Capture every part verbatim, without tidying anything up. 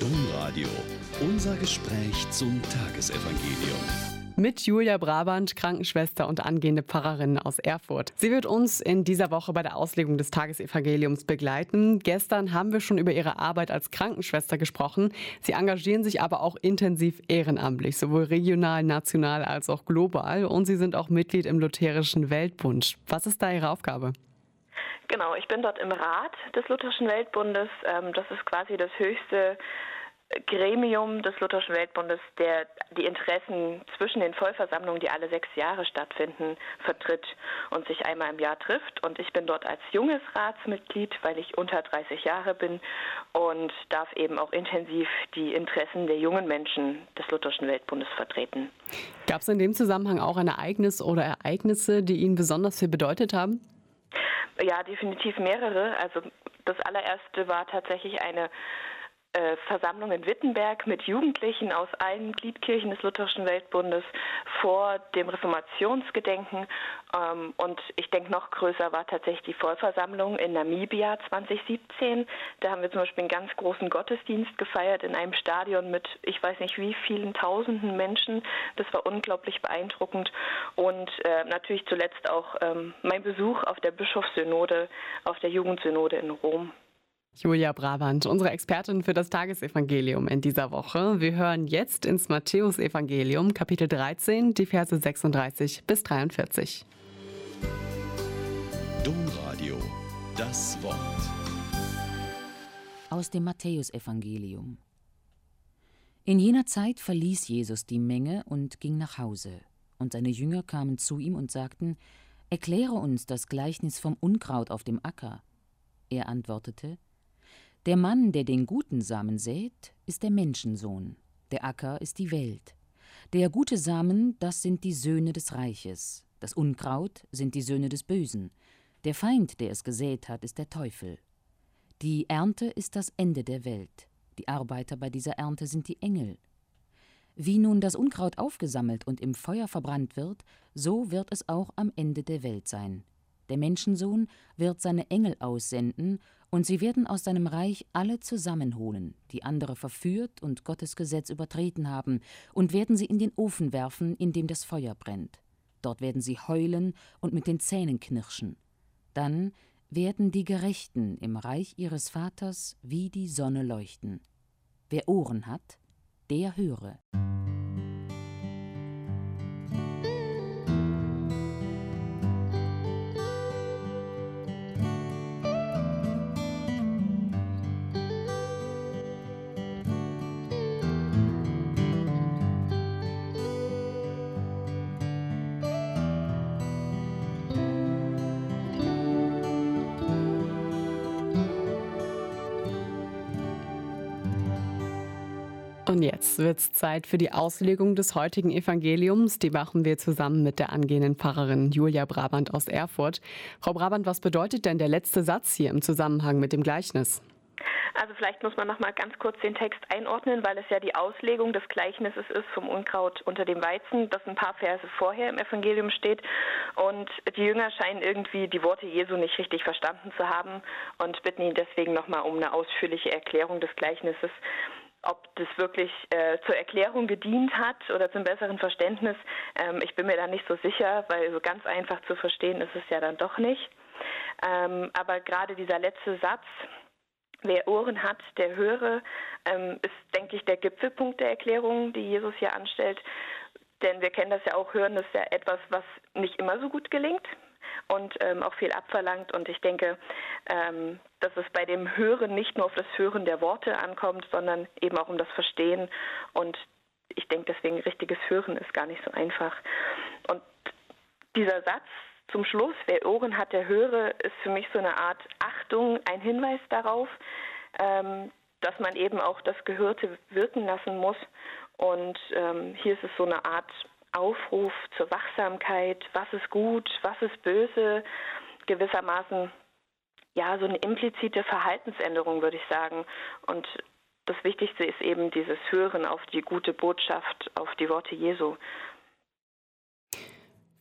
Domradio. Unser Gespräch zum Tagesevangelium. Mit Julia Brabant, Krankenschwester und angehende Pfarrerin aus Erfurt. Sie wird uns in dieser Woche bei der Auslegung des Tagesevangeliums begleiten. Gestern haben wir schon über ihre Arbeit als Krankenschwester gesprochen. Sie engagieren sich aber auch intensiv ehrenamtlich, sowohl regional, national als auch global. Und Sie sind auch Mitglied im Lutherischen Weltbund. Was ist da Ihre Aufgabe? Genau, ich bin dort im Rat des Lutherischen Weltbundes. Das ist quasi das höchste Gremium des Lutherischen Weltbundes, der die Interessen zwischen den Vollversammlungen, die alle sechs Jahre stattfinden, vertritt und sich einmal im Jahr trifft. Und ich bin dort als junges Ratsmitglied, weil ich unter dreißig Jahre bin und darf eben auch intensiv die Interessen der jungen Menschen des Lutherischen Weltbundes vertreten. Gab es in dem Zusammenhang auch ein Ereignis oder Ereignisse, die Ihnen besonders viel bedeutet haben? Ja, definitiv mehrere. Also das allererste war tatsächlich eine äh, Versammlung in Wittenberg mit Jugendlichen aus allen Gliedkirchen des Lutherischen Weltbundes vor dem Reformationsgedenken. Ähm, und ich denke, noch größer war tatsächlich die Vollversammlung in Namibia zwanzig siebzehn. Da haben wir zum Beispiel einen ganz großen Gottesdienst gefeiert in einem Stadion mit, ich weiß nicht wie vielen tausenden Menschen. Das war unglaublich beeindruckend. Und äh, natürlich zuletzt auch ähm, mein Besuch auf der Bischofssynode, auf der Jugendsynode in Rom. Julia Brabant, unsere Expertin für das Tagesevangelium in dieser Woche. Wir hören jetzt ins Matthäusevangelium, Kapitel dreizehn, die Verse sechsunddreißig bis dreiundvierzig. Domradio, das Wort. Aus dem Matthäusevangelium. In jener Zeit verließ Jesus die Menge und ging nach Hause. Und seine Jünger kamen zu ihm und sagten: Erkläre uns das Gleichnis vom Unkraut auf dem Acker. Er antwortete: Der Mann, der den guten Samen sät, ist der Menschensohn. Der Acker ist die Welt. Der gute Samen, das sind die Söhne des Reiches. Das Unkraut sind die Söhne des Bösen. Der Feind, der es gesät hat, ist der Teufel. Die Ernte ist das Ende der Welt. Die Arbeiter bei dieser Ernte sind die Engel. Wie nun das Unkraut aufgesammelt und im Feuer verbrannt wird, so wird es auch am Ende der Welt sein. Der Menschensohn wird seine Engel aussenden, und sie werden aus seinem Reich alle zusammenholen, die andere verführt und Gottes Gesetz übertreten haben, und werden sie in den Ofen werfen, in dem das Feuer brennt. Dort werden sie heulen und mit den Zähnen knirschen. Dann werden die Gerechten im Reich ihres Vaters wie die Sonne leuchten. Wer Ohren hat, der höre. Und jetzt wird's Zeit für die Auslegung des heutigen Evangeliums. Die machen wir zusammen mit der angehenden Pfarrerin Julia Brabant aus Erfurt. Frau Brabant, was bedeutet denn der letzte Satz hier im Zusammenhang mit dem Gleichnis? Also vielleicht muss man noch mal ganz kurz den Text einordnen, weil es ja die Auslegung des Gleichnisses ist vom Unkraut unter dem Weizen, das ein paar Verse vorher im Evangelium steht. Und die Jünger scheinen irgendwie die Worte Jesu nicht richtig verstanden zu haben und bitten ihn deswegen noch mal um eine ausführliche Erklärung des Gleichnisses. Ob das wirklich äh, zur Erklärung gedient hat oder zum besseren Verständnis, ähm, ich bin mir da nicht so sicher, weil so ganz einfach zu verstehen ist es ja dann doch nicht. Ähm, aber gerade dieser letzte Satz, wer Ohren hat, der höre, ähm, ist, denke ich, der Gipfelpunkt der Erklärung, die Jesus hier anstellt. Denn wir kennen das ja auch, Hören ist ja etwas, was nicht immer so gut gelingt und ähm, auch viel abverlangt. Und ich denke, ähm, dass es bei dem Hören nicht nur auf das Hören der Worte ankommt, sondern eben auch um das Verstehen. Und ich denke deswegen, richtiges Hören ist gar nicht so einfach. Und dieser Satz zum Schluss, wer Ohren hat, der höre, ist für mich so eine Art Achtung, ein Hinweis darauf, ähm, dass man eben auch das Gehörte wirken lassen muss. Und ähm, hier ist es so eine Art Aufruf zur Wachsamkeit, was ist gut, was ist böse, gewissermaßen ja so eine implizite Verhaltensänderung, würde ich sagen. Und das Wichtigste ist eben dieses Hören auf die gute Botschaft, auf die Worte Jesu.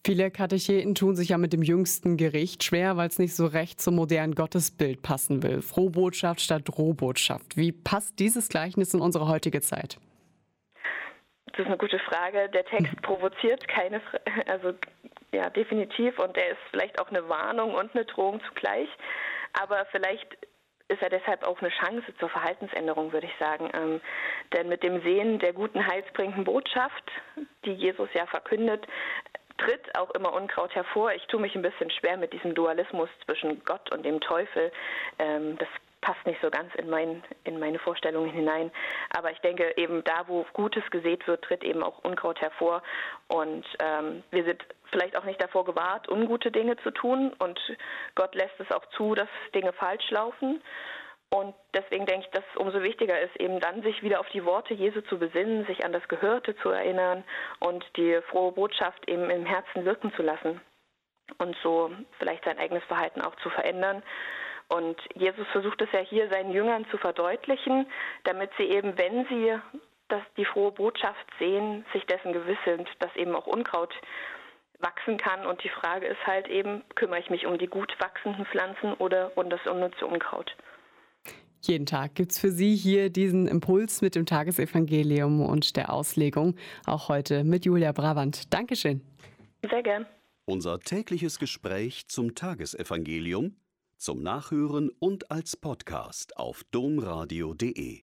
Viele Katecheten tun sich ja mit dem jüngsten Gericht schwer, weil es nicht so recht zum modernen Gottesbild passen will. Frohbotschaft statt Drohbotschaft. Wie passt dieses Gleichnis in unsere heutige Zeit? Das ist eine gute Frage. Der Text provoziert keine, also ja, definitiv. Und er ist vielleicht auch eine Warnung und eine Drohung zugleich. Aber vielleicht ist er deshalb auch eine Chance zur Verhaltensänderung, würde ich sagen. Ähm, denn mit dem Sehen der guten, heilsbringenden Botschaft, die Jesus ja verkündet, tritt auch immer Unkraut hervor. Ich tue mich ein bisschen schwer mit diesem Dualismus zwischen Gott und dem Teufel. Ähm, das passt nicht so ganz in, mein, in meine Vorstellungen hinein. Aber ich denke, eben da, wo Gutes gesät wird, tritt eben auch Unkraut hervor. Und ähm, wir sind vielleicht auch nicht davor gewahrt, ungute Dinge zu tun. Und Gott lässt es auch zu, dass Dinge falsch laufen. Und deswegen denke ich, dass es umso wichtiger ist, eben dann sich wieder auf die Worte Jesu zu besinnen, sich an das Gehörte zu erinnern und die frohe Botschaft eben im Herzen wirken zu lassen und so vielleicht sein eigenes Verhalten auch zu verändern. Und Jesus versucht es ja hier seinen Jüngern zu verdeutlichen, damit sie eben, wenn sie das, die frohe Botschaft sehen, sich dessen gewiss sind, dass eben auch Unkraut wachsen kann. Und die Frage ist halt eben, kümmere ich mich um die gut wachsenden Pflanzen oder um das unnütze Unkraut? Jeden Tag gibt es für Sie hier diesen Impuls mit dem Tagesevangelium und der Auslegung. Auch heute mit Julia Brabant. Dankeschön. Sehr gern. Unser tägliches Gespräch zum Tagesevangelium zum Nachhören und als Podcast auf domradio punkt de.